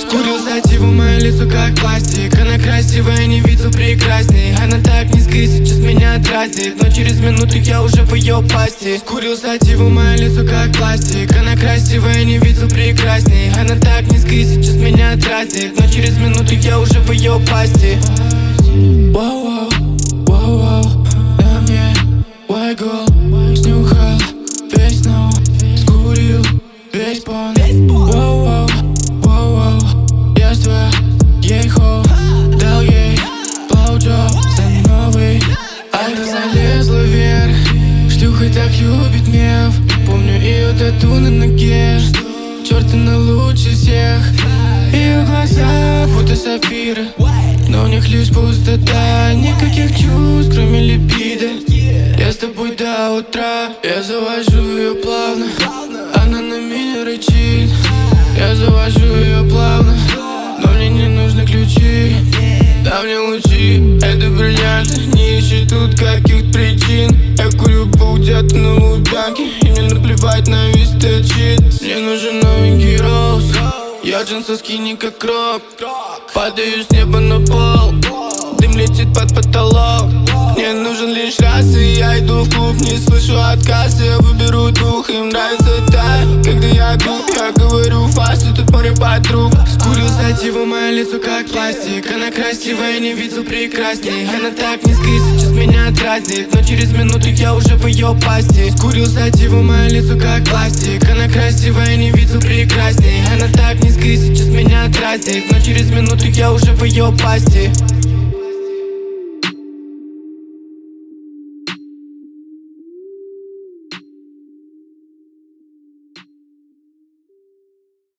Скурил сативу, мое лицо как пластик. Она красивая, не видел прекрасней. Она так низко и сейчас меня дразнит, но через минуту я уже в ее пасти. Скурил сативу, мое лицо как пластик. Она красивая, не видел прекрасней. Она так низко и сейчас меня дразнит, но через минуту я уже в ее пасти. Воу-воу, воу-воу, на мне white gold. Снюхал весь ноу, скурил весь пон. Воу-воу, воу-воу, я с твоей хоу. Дал ей блоуджоп за новый. Она залезла вверх, шлюхой так любит меф. Помню ее тату на ноге, черт, она лучше всех. Ее глаза будто сапфиры, но в них лишь пустота. Никаких чувств, кроме либидо. Я с тобой до утра. Я завожу ее плавно, она на меня рычит. Я завожу ее плавно, но мне не нужны ключи. Дай мне лучи, это бриллианты, не ищи тут каких причин. Я курю где-то на лубянке, и мне наплевать на весь этот щит. Мне нужен новенький роуз, я джинсы скини как рок. Падаю с неба на пол, дым летит под потолок. Мне нужен лишь раз, и я иду в клуб, не слышу отказа. Я выберу дух, им нравится так. Когда я тут, я говорю фаст, и тут море подруг. Скурил сативу, мое лицо как пластик. Она красивая, не видел прекрасней. Она так низко и сейчас меня дразнит, но через минуту я уже в ее пасти. Скурил сативу, мое лицо как пластик. Она красивая, не видел прекрасней. Она так низко и сейчас меня дразнит, но через минуту я уже в ее пасти.